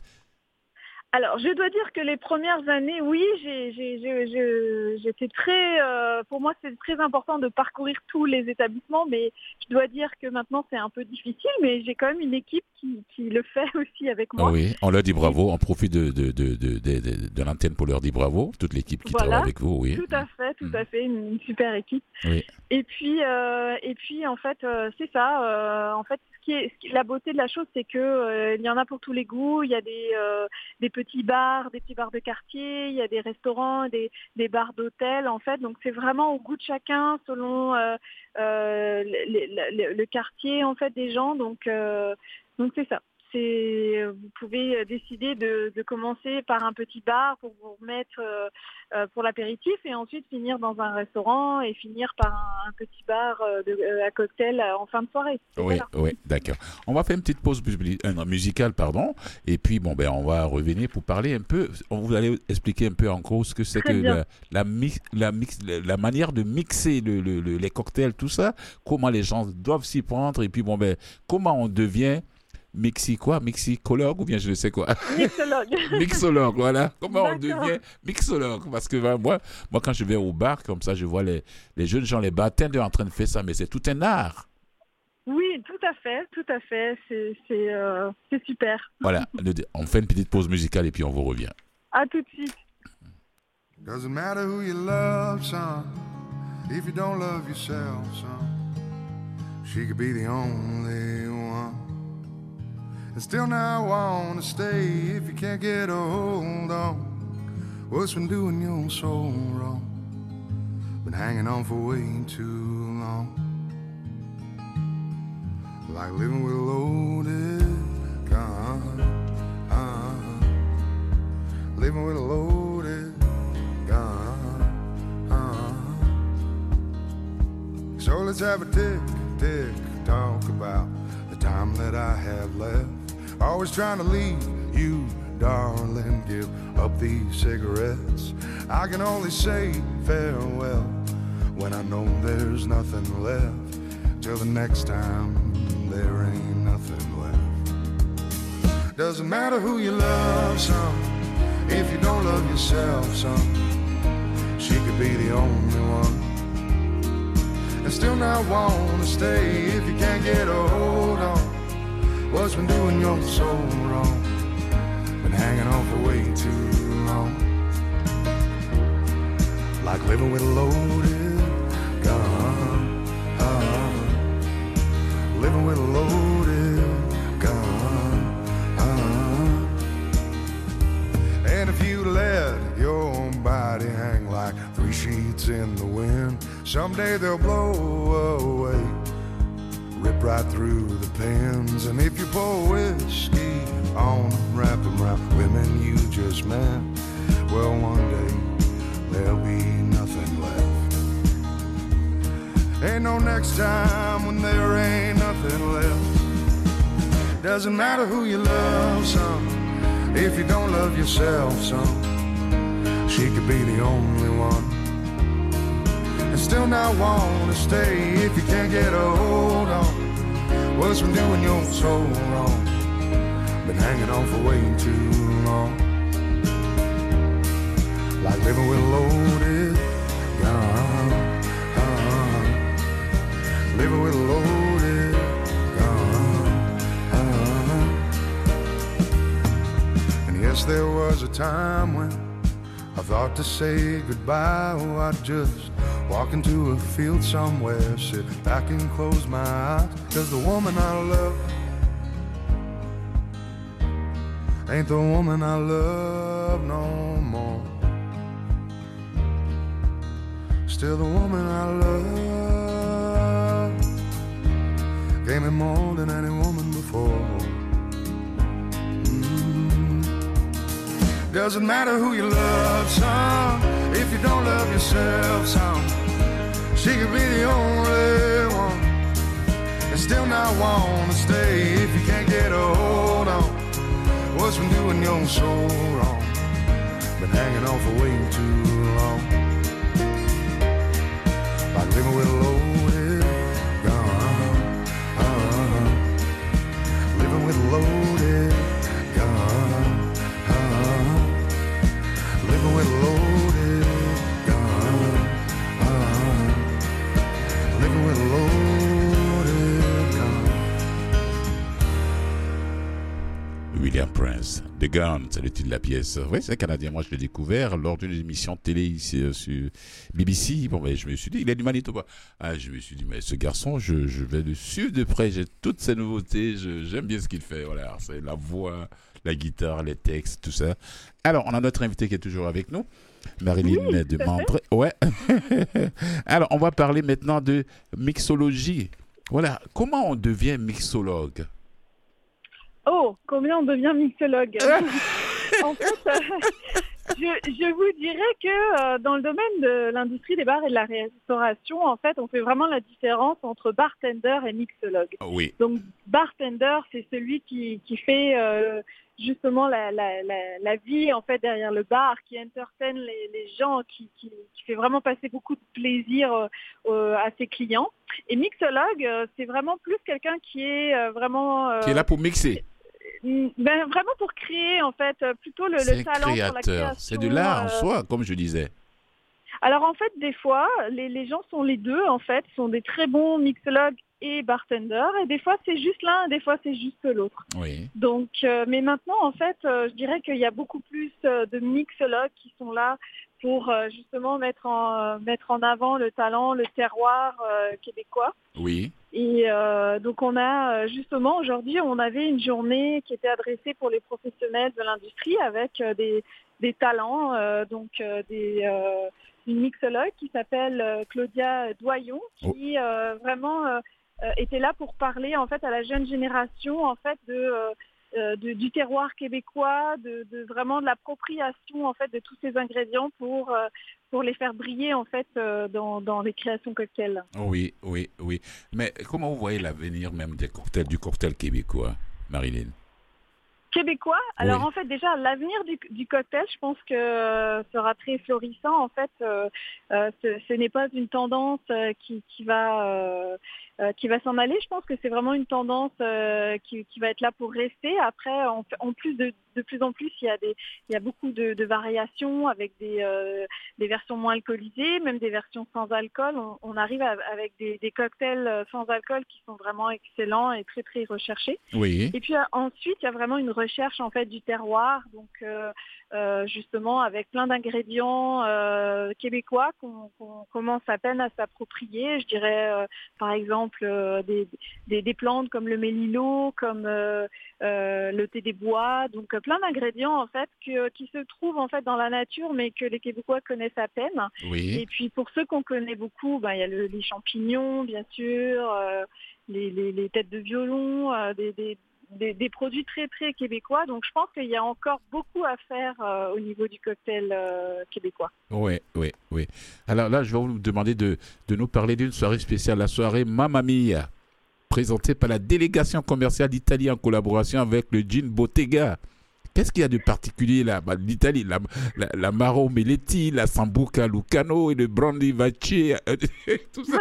Alors, je dois dire que les premières années, oui, j'ai, j'ai, j'ai- j'ai- j'étais très... euh, pour moi, c'est très important de parcourir tous les établissements, mais je dois dire que maintenant, c'est un peu difficile, mais j'ai quand même une équipe qui, qui le fait aussi avec moi. Oui, on leur dit bravo, on profite de, de, de, de, de, de- de l'antenne pour leur dire bravo, toute l'équipe qui Voilà. travaille avec vous, oui. Tout à fait, tout Mm. à fait, une, une super équipe. Oui. Et puis, euh, et puis en fait, euh, c'est ça. euh, en fait, ce qui est, ce qui- la beauté de la chose, c'est que euh, il y en a pour tous les goûts. Il y a des, euh, des petits bars, des petits bars de quartier. Il y a des restaurants, des, des bars d'hôtel. En fait, donc c'est vraiment au goût de chacun, selon euh, euh, le, le- le quartier en fait des gens. Donc, euh, donc c'est ça. C'est, vous pouvez décider de, de commencer par un petit bar pour vous remettre euh, euh, pour l'apéritif et ensuite finir dans un restaurant et finir par un, un petit bar euh, de, euh, à cocktail euh, en fin de soirée. Et Oui, voilà. oui, d'accord. On va faire une petite pause publi- euh, non, musicale, pardon, et puis bon ben on va revenir pour parler un peu. On vous allez expliquer un peu en gros ce que c'est Très que bien. la, la, mix, la, mix, la, la manière de mixer le, le, le- les cocktails, tout ça, comment les gens doivent s'y prendre, et puis bon ben comment on devient mixi quoi, mixicologue ou bien je ne sais quoi. Mixologue. Mixologue, voilà. Comment on D'accord. devient mixologue? Parce que ben, moi, moi, quand je vais au bar, comme ça, je vois les, les jeunes gens, les bartenders en train de faire ça, mais c'est tout un art. Oui, tout à fait, tout à fait. C'est, c'est, euh, c'est super. Voilà, le- on fait une petite pause musicale et puis on vous revient. À tout de suite. Doesn't matter who you love, son, if you don't love yourself, son. She could be the only one. And still now wanna stay if you can't get a hold on. What's been doing you so wrong? Been hanging on for way too long. Like living with a loaded gun. Uh, living with a loaded gun. Uh. So let's have a tick, tick, talk about the time that I have left. Always trying to leave you, darling, give up these cigarettes. I can only say farewell when I know there's nothing left. Till the next time, there ain't nothing left. Doesn't matter who you love, son, if you don't love yourself, son. She could be the only one. And still not wanna stay if you can't get a hold on. What's been doing you so wrong? Been hanging on for way too long. Like living with a loaded gun. Uh, living with a loaded gun. Uh, and if you let your body hang like three sheets in the wind, someday they'll blow away, rip right through the pins. And if you pour whiskey on them, wrap them around women you just met, well, one day there'll be nothing left. Ain't no next time when there ain't nothing left. Doesn't matter who you love, son, if you don't love yourself, son. She could be the only one. And still not wanna stay if you can't get a hold on. What's been doing you so wrong? Been hanging on for way too long. Like living with a loaded gun. Uh, living with a loaded gun. Uh, and yes, there was a time when I thought to say goodbye. Oh, I'd just walk into a field somewhere, sit back and close my eyes. Cause the woman I love ain't the woman I love no more. Still the woman I love gave me more than any woman before. Mm. Doesn't matter who you love, son, if you don't love yourself, son. She could be the only one. And still not wanna stay if you can't get a hold on. What's been doing you so wrong? Been hanging on for way too long. Like living with a loaded gun. Uh, living with a loaded gun. Uh, living with a loaded gun. Uh, living with a loaded gun. William Prince, The Gun, c'est le titre de la pièce. Oui, c'est canadien. Moi, je l'ai découvert lors d'une émission de télé ici euh, sur B B C. Bon, ben, je me suis dit, il est du Manitoba. Ah, je me suis dit, mais ce garçon, je, je vais le suivre de près. J'ai toutes ses nouveautés. Je, j'aime bien ce qu'il fait. Voilà, c'est la voix, la guitare, les textes, tout ça. Alors, on a notre invité qui est toujours avec nous, Marilyn Oui, de tout à Membre. Ouais. Alors, on va parler maintenant de mixologie. Voilà, comment on devient mixologue? Oh, combien on devient mixologue? En fait, euh, je, je vous dirais que euh, dans le domaine de l'industrie des bars et de la restauration, en fait, on fait vraiment la différence entre bartender et mixologue. Oui. Donc, bartender, c'est celui qui, qui fait euh, justement la, la, la, la vie en fait derrière le bar, qui entertain les, les gens, qui, qui, qui fait vraiment passer beaucoup de plaisir euh, euh, à ses clients. Et mixologue, euh, c'est vraiment plus quelqu'un qui est euh, vraiment... Euh, Qui est là pour mixer. Ben, vraiment pour créer, en fait, plutôt le, C'est le un talent pour la créateur. création. C'est de l'art en euh, soi, comme je disais. Alors, en fait, des fois, les, les gens sont les deux, en fait, sont des très bons mixologues et bartenders, et des fois, c'est juste l'un, et des fois, c'est juste l'autre. Oui. Donc, euh, mais maintenant, en fait, euh, je dirais qu'il y a beaucoup plus euh, de mixologues qui sont là pour euh, justement mettre en, euh, mettre en avant le talent, le terroir euh, québécois. Oui. Et euh, donc on a euh, justement aujourd'hui, on avait une journée qui était adressée pour les professionnels de l'industrie avec euh, des, des talents, euh, donc euh, des, euh, une mixologue qui s'appelle euh, Claudia Doyon, qui euh, vraiment euh, euh, était là pour parler en fait à la jeune génération en fait de euh, Euh, de, du terroir québécois, de, de vraiment de l'appropriation en fait de tous ces ingrédients pour euh, pour les faire briller en fait euh, dans, dans les créations cocktails. Oui, oui, oui. Mais comment vous voyez l'avenir même des cocktails, du cocktail québécois, Marilyn? Québécois. Alors Oui. en fait déjà l'avenir du, du cocktail, je pense que euh, sera très florissant. En fait, euh, euh, ce, ce n'est pas une tendance euh, qui, qui va euh, euh, qui va s'en aller. Je pense que c'est vraiment une tendance euh, qui, qui va être là pour rester. Après, en, en plus de de plus en plus, il y a des il y a beaucoup de, de variations avec des euh, des versions moins alcoolisées, même des versions sans alcool. On, on arrive à, avec des, des cocktails sans alcool qui sont vraiment excellents et très très recherchés. Oui. Et puis euh, ensuite, il y a vraiment une recherche en fait du terroir, donc euh, euh, justement avec plein d'ingrédients euh, québécois qu'on, qu'on commence à peine à s'approprier. Je dirais euh, par exemple euh, des, des, des plantes comme le mélilo, comme euh, euh, le thé des bois, donc euh, plein d'ingrédients en fait que, qui se trouvent en fait dans la nature, mais que les Québécois connaissent à peine. Oui. Et puis pour ceux qu'on connaît beaucoup, ben, il y a le, les champignons bien sûr, euh, les, les, les têtes de violon, euh, des, des Des, des produits très très québécois, donc je pense qu'il y a encore beaucoup à faire euh, au niveau du cocktail euh, québécois. Oui, oui, oui. Alors là, je vais vous demander de, de nous parler d'une soirée spéciale, la soirée Mamma Mia, présentée par la délégation commerciale d'Italie en collaboration avec le Gin Bottega. Qu'est-ce qu'il y a de particulier là? Bah, l'Italie, la, la, la Maro Meletti, la Sambuca Lucano et le Brandy Vacci, tout ça.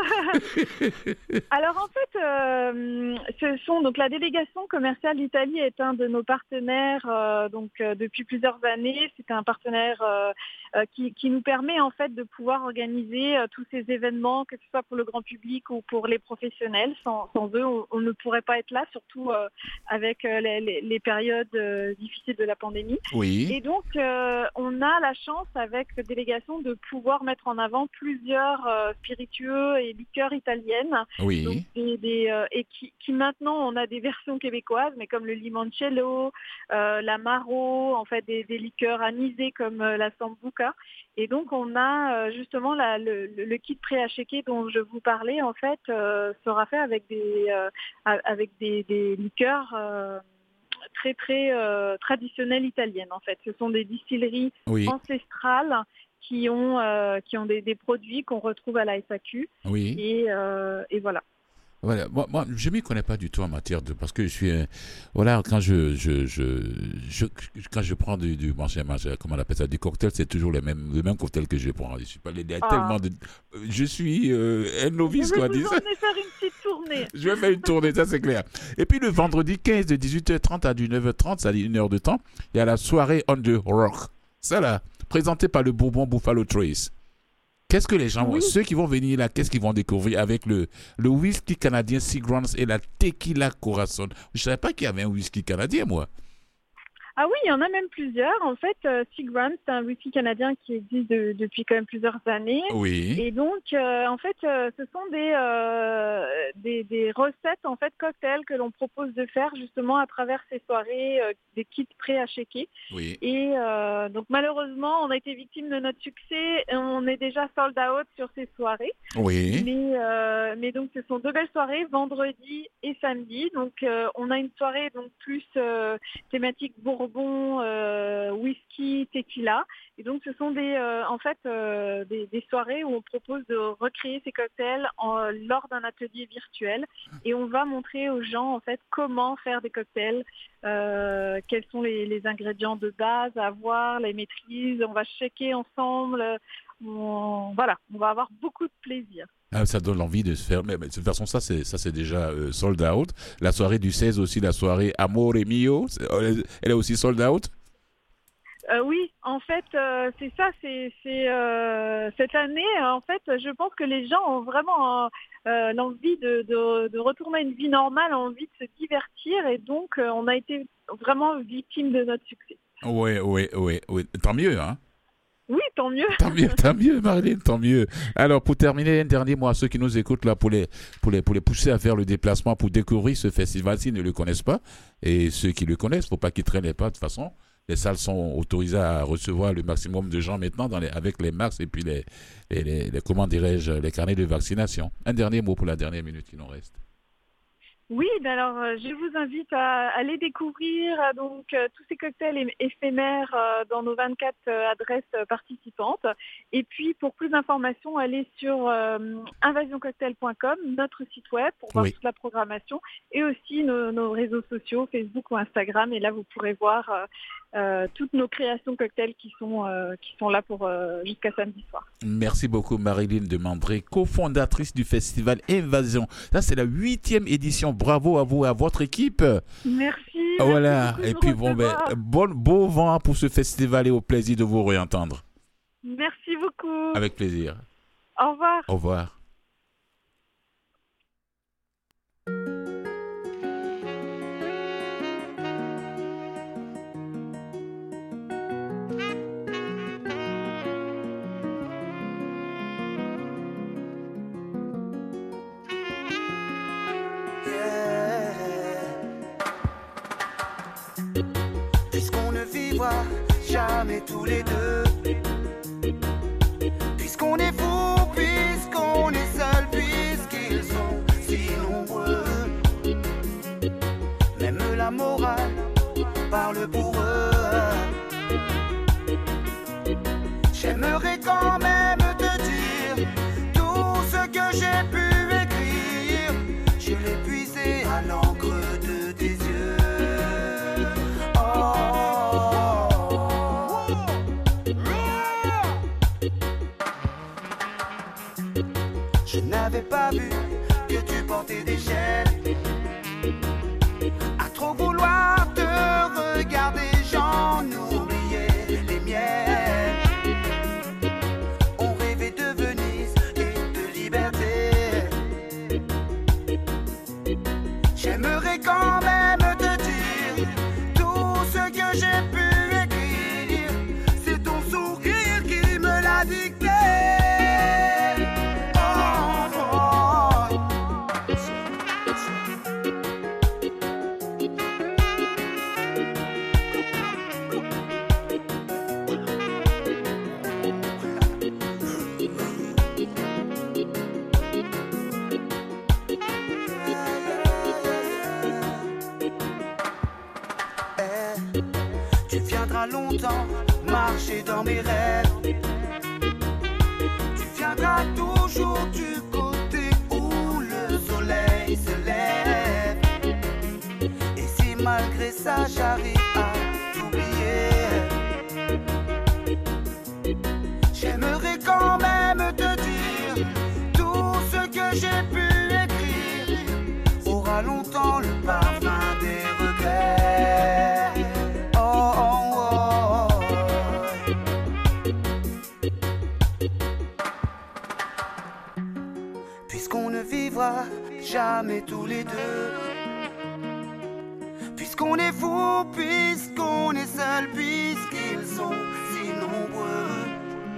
Alors en fait, euh, ce sont donc la délégation commerciale d'Italie est un de nos partenaires euh, donc euh, depuis plusieurs années. C'est un partenaire euh, euh, qui, qui nous permet en fait de pouvoir organiser euh, tous ces événements, que ce soit pour le grand public ou pour les professionnels. Sans, sans eux, on, on ne pourrait pas être là, surtout euh, avec euh, les, les, les périodes euh, difficiles de la pandémie. Oui. Et donc, euh, on a la chance avec cette délégation de pouvoir mettre en avant plusieurs euh, spiritueux et liqueurs italiennes. Oui. Donc, des, des, euh, et qui, qui maintenant, on a des versions québécoises, mais comme le limoncello, euh, la maro, en fait, des, des liqueurs anisées comme euh, la sambuca. Et donc, on a euh, justement la, le, le kit prêt à shaker dont je vous parlais, en fait, euh, sera fait avec des, euh, avec des, des liqueurs euh, très très euh, traditionnelles italiennes en fait. Ce sont des distilleries Oui. ancestrales qui ont euh, qui ont des, des produits qu'on retrouve à la S A Q. Oui. Et, euh, et voilà. Voilà, moi, moi je m'y connais pas du tout en matière de parce que je suis euh, voilà quand je je, je je quand je prends du, du manger, manger, comment on appelle ça, du cocktail, c'est toujours le même le même cocktail que je prends. Je suis pas il y a Ah. tellement de je suis euh, un novice Je quoi vais dire. vous emmener faire une petite tournée. Je vais faire une tournée, ça c'est clair. Et puis le vendredi quinze de dix-huit heures trente à dix-neuf heures trente, ça dit une heure de temps, il y a la soirée On the Rock. Ça là, présentée par le Bourbon Buffalo Trace. Qu'est-ce que les gens, Oui. ceux qui vont venir là, qu'est-ce qu'ils vont découvrir avec le, le whisky canadien Seagram's et la tequila Corazon? Je ne savais pas qu'il y avait un whisky canadien, moi. Ah oui, il y en a même plusieurs. En fait, euh, Seagram's, c'est un whisky canadien qui existe de- depuis quand même plusieurs années. Oui. Et donc, euh, en fait, euh, ce sont des, euh, des des recettes, en fait, cocktails que l'on propose de faire justement à travers ces soirées, euh, des kits prêts à shaker. Oui. Et euh, donc, malheureusement, on a été victime de notre succès. Et on est déjà sold out sur ces soirées. Oui. Mais, euh, mais donc, ce sont deux belles soirées, vendredi et samedi. Donc, euh, on a une soirée donc plus euh, thématique Bourbon, euh, whisky, tequila. Et donc, ce sont des, euh, en fait, euh, des, des soirées où on propose de recréer ces cocktails en, lors d'un atelier virtuel. Et on va montrer aux gens, en fait, comment faire des cocktails, euh, quels sont les, les ingrédients de base à avoir, les maîtrises. On va checker ensemble. On, voilà, on va avoir beaucoup de plaisir. Ah, ça donne envie de se faire. Mais, mais de toute façon, ça, c'est, ça, c'est déjà euh, sold out. La soirée du seize aussi, la soirée Amore Mio, c'est- elle est aussi sold out. Euh, oui, en fait, euh, c'est ça. C'est, c'est euh, cette année, en fait, je pense que les gens ont vraiment euh, euh, l'envie de, de, de retourner à une vie normale, envie de se divertir, et donc euh, on a été vraiment victime de notre succès. Oui, oui, oui, oui. Tant mieux, hein. Oui, tant mieux. Tant mieux, tant mieux, Marilyn, tant mieux. Alors, pour terminer, un dernier mot à ceux qui nous écoutent là, pour les, pour les, pour les pousser à faire le déplacement, pour découvrir ce festival s'ils ne le connaissent pas. Et ceux qui le connaissent, il ne faut pas qu'ils traînent les pas. De toute façon, les salles sont autorisées à recevoir le maximum de gens maintenant dans les, avec les masques et puis les, les, les, les, comment dirais-je, les carnets de vaccination. Un dernier mot pour la dernière minute qui nous reste. Oui, ben alors euh, je vous invite à aller découvrir euh, donc euh, tous ces cocktails ém- éphémères euh, dans nos vingt-quatre euh, adresses euh, participantes. Et puis pour plus d'informations, allez sur euh, invasion cocktail point com, notre site web pour voir Oui. toute la programmation et aussi nos, nos réseaux sociaux, Facebook ou Instagram. Et là, vous pourrez voir euh, euh, toutes nos créations cocktails qui sont euh, qui sont là pour euh, jusqu'à samedi soir. Merci beaucoup, Marilyn de Mandré, cofondatrice du festival Invasion. Ça, c'est la huitième édition. Bravo à vous et à votre équipe. Merci. Voilà. merci beaucoup de Et me puis, bon, ben, recevoir. bon, beau vent pour ce festival et au plaisir de vous réentendre. Merci beaucoup. Avec plaisir. Au revoir. Au revoir. Puisqu'on ne vivra jamais tous les deux, puisqu'on est fou, puisqu'on est seul, puisqu'ils sont si nombreux, même la morale parle pour eux. J'aimerais quand même te dire tout ce que j'ai pu écrire, je l'ai puisé à l'encre de tes yeux. Je n'avais pas vu que tu portais des chaînes. À trop vouloir te regarder, j'en oubliais les miennes. On rêvait de Venise et de liberté. J'aimerais quand même te dire tout ce que j'ai pu écrire. C'est ton sourire qui me l'a dicté. Longtemps marcher dans mes rêves. Tu viendras toujours du côté où le soleil se lève. Et si malgré ça j'arrive à t'oublier, j'aimerais quand même te dire tout ce que j'ai pu écrire aura longtemps le parfum des regrets. Puisqu'on ne vivra jamais tous les deux, puisqu'on est fou, puisqu'on est seul, puisqu'ils sont si nombreux,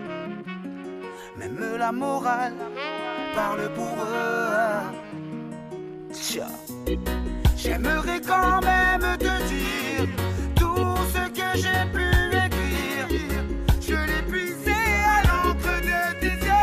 même la morale parle pour eux. Tcha. J'aimerais quand même te dire tout ce que j'ai pu écrire, je l'ai puisé à l'encre de tes yeux.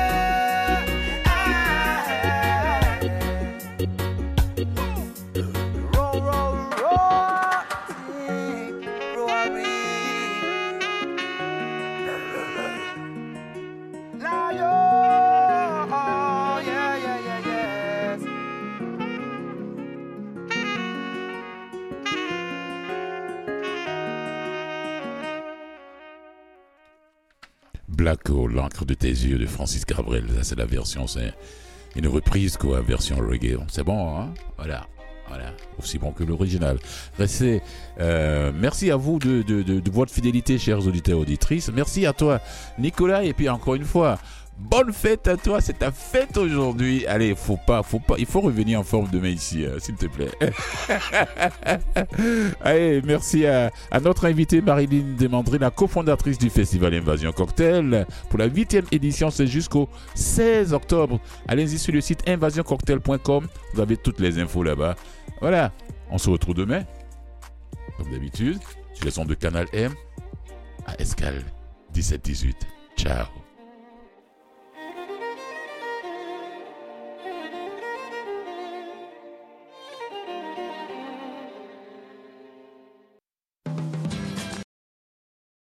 Black Hole, l'encre de tes yeux de Francis Cabrel. Ça, c'est la version, c'est une reprise, quoi, version reggae. C'est bon, hein? Voilà. Voilà, aussi bon que l'original. Restez, euh, merci à vous de, de, de, de votre fidélité, chers auditeurs et auditrices. Merci à toi, Nicolas. Et puis, encore une fois, Bonne fête à toi, c'est ta fête aujourd'hui. Allez, faut pas, faut pas, il faut revenir en forme demain ici, euh, s'il te plaît. Allez, merci à, à notre invitée Marilyn Desmandry, la cofondatrice du festival Invasion Cocktail. Pour la huitième édition, c'est jusqu'au seize octobre. Allez-y sur le site invasion cocktail point com, vous avez toutes les infos là-bas. Voilà, on se retrouve demain, comme d'habitude, sur les ondes de Canal M, à Escale dix-sept dix-huit. Ciao.